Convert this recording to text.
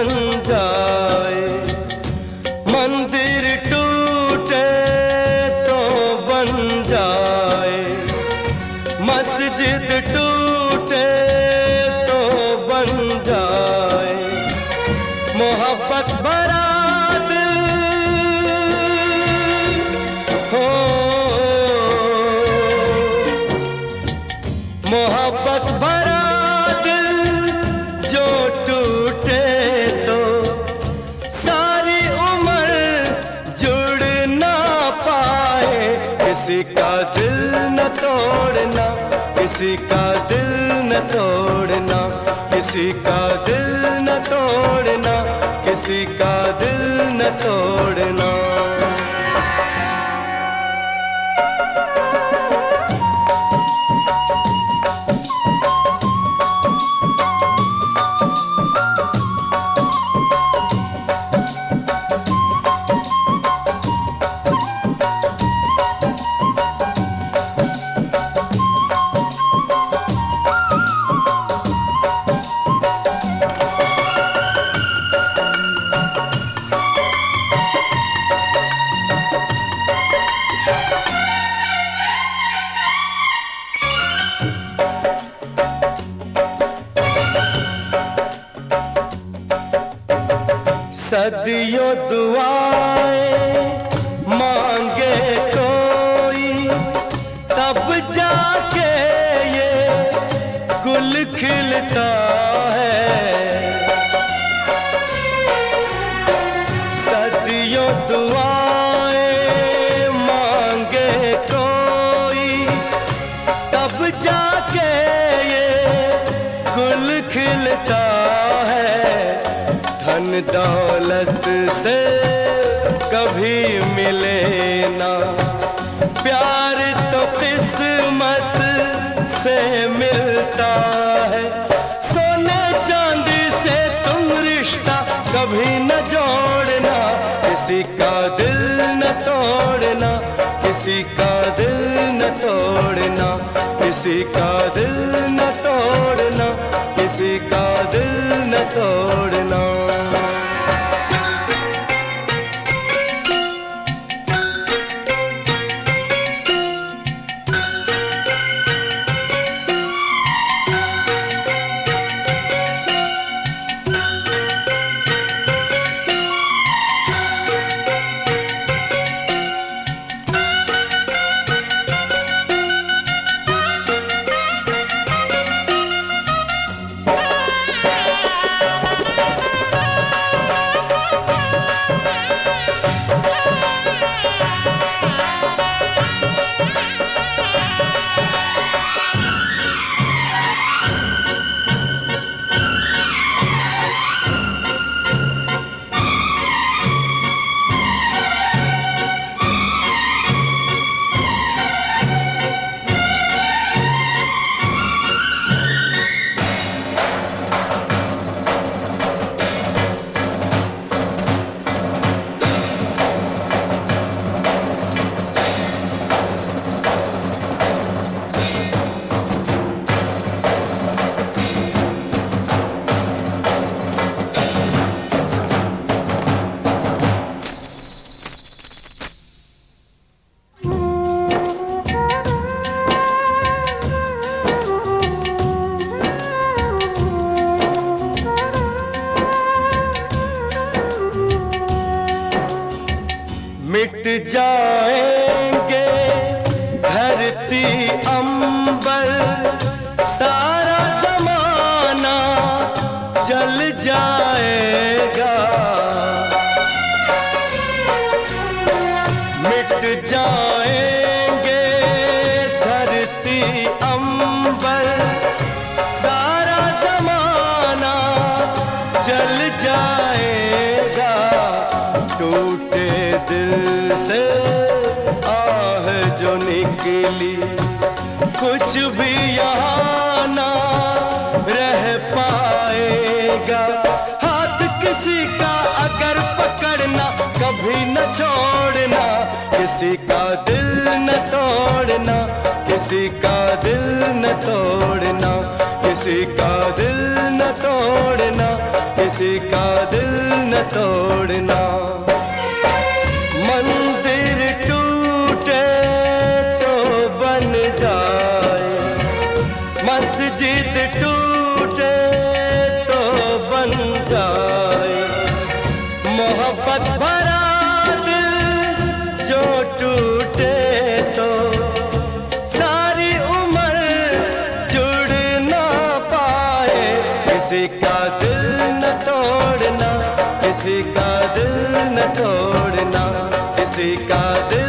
बन जाए। मंदिर टूटे तो बन जाए, मस्जिद टूटे तो बन जाए। मोहब्बत भरा दिल हो, मोहब्बत भरा दिल जो टूटे तो सारी उम्र जुड़ ना पाए। किसी का दिल न तोड़ना, किसी का दिल न तोड़ना, किसी का दिल न तोड़ना, किसी का दिल न तोड़ना। सदियों दुआएं मांगे कोई, तब जाके ये गुल खिलता है। सदियों दुआएं मांगे कोई, तब जाके ये गुल खिलता है। धन दौलत से कभी मिले ना, प्यार तो किस्मत से मिलता है। सोने चांदी से तुम रिश्ता कभी न जोड़ना, किसी का दिल न तोड़ना, किसी का दिल न तोड़ना, किसी का दिल न तोड़ना, किसी का दिल न तोड़ना। मिट जाएंगे धरती अंबर, सारा ज़माना जल जाएगा। मिट जाएंगे धरती अंबर, सारा ज़माना जल जाएगा। टूटे दिल से आह जो निकली, कुछ भी यहाँ ना रह पाएगा। हाथ किसी का अगर पकड़ना, कभी न छोड़ना, किसी का दिल न तोड़ना, किसी का दिल न तोड़ना, किसी का दिल न तोड़ना, किसी का दिल न तोड़ना। मंदिर टूटे तो बन जाए, मस्जिद टूटे तो बन जाए, मोहब्बत भरा दिल जो टूटे तो सारी उम्र जुड़ ना पाए। किसी का दिल न तोड़ना, किसी का दिल न तोड़ना, किसी का दिल